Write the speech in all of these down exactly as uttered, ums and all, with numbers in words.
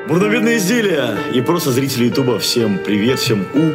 Бурновидные изделия и просто зрители Ютуба. Всем привет, всем у.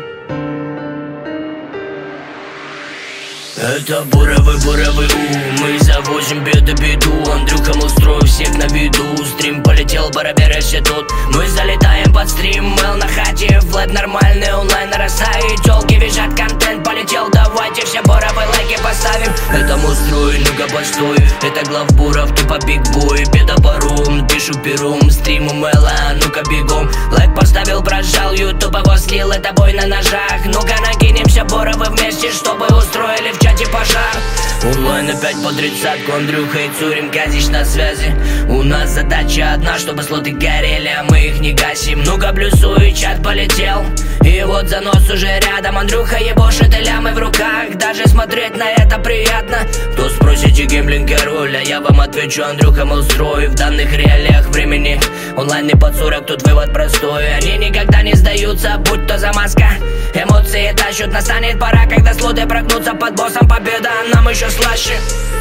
Это буровый, буровый у. Мы завозим беду-беду. Андрюха устроил всех на виду. Стрим полетел, бараберы все тут. Мы залетаем под стрим. Мэл на хате, флэт нормальный, онлайн нарастает. Тёлки визжат, контент полетел. Давайте все буровые лайки поставим. Это мустрой, ну-ка постой. Это главбуров, тупо бигбой. Беда барум, пишу перум. Стрим у Мэла, ну-ка бегом. Лайк поставил, прожал, ютуб его слил. Это бой на ножах. Ну-ка накинемся буровы вместе, чтобы устроили в чате пожар. Онлайн опять по тридцатку. Андрюха и Цурин, Казич на связи. У нас задача одна, чтобы слоты горели, а мы их не гасим. Ну-ка плюсу и чат полетел. И вот занос уже рядом. Андрюха ебошит и лямы в руках. Даже смотреть на это приятно. Кто спросите, геймблинг король, а я вам отвечу, Андрюха Мэлстрой. В данных реалиях времени онлайн не под сорок, тут вывод простой. Они никогда не сдаются, будь то замазка. Эмоции тащут, настанет пора, когда слоты прогнутся под боссом. Победа нам еще слаще.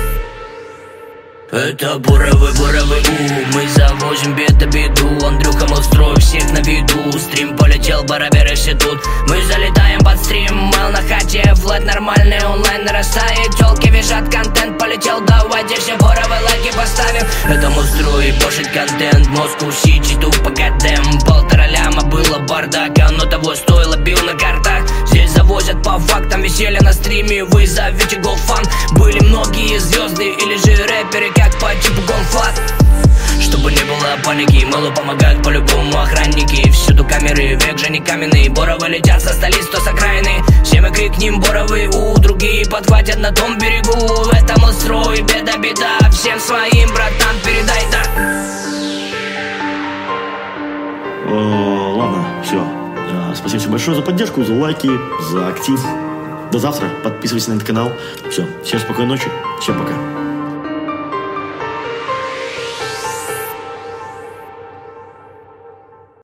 Это буровый, буровый у. Мы завозим беда-беду. Андрюха Мэлстрой всех на виду. Стрим полетел, бараберы все тут. Мы залетаем под стрим. Мэл на хате, флэт нормальный, онлайн нарастает. Тёлки визжат, контент полетел. Давайте все буровые лайки поставим. Это Мэлстрой, пошить контент. Москву Сити, тупо гадем. Полтора ляма было бардак, оно того стоило, бил на картах. Здесь завозят по фактам, веселье на стриме. Вы зовите голфан. Были многие звезды или же рэперы, как по типу гонфлат. Чтобы не было паники, Мэлу помогают по-любому охранники. Всюду камеры, век же не каменный. Боровы летят со столиц, то с окраины. Все мы крикнем боровый у. Другие подхватят на том берегу. Это Мэлстрой, беда-беда. Всем своим братан передай, да. О, ладно, все. Спасибо всем большое за поддержку, за лайки, за актив. До завтра. Подписывайтесь на этот канал. Все. Всем спокойной ночи. Всем пока.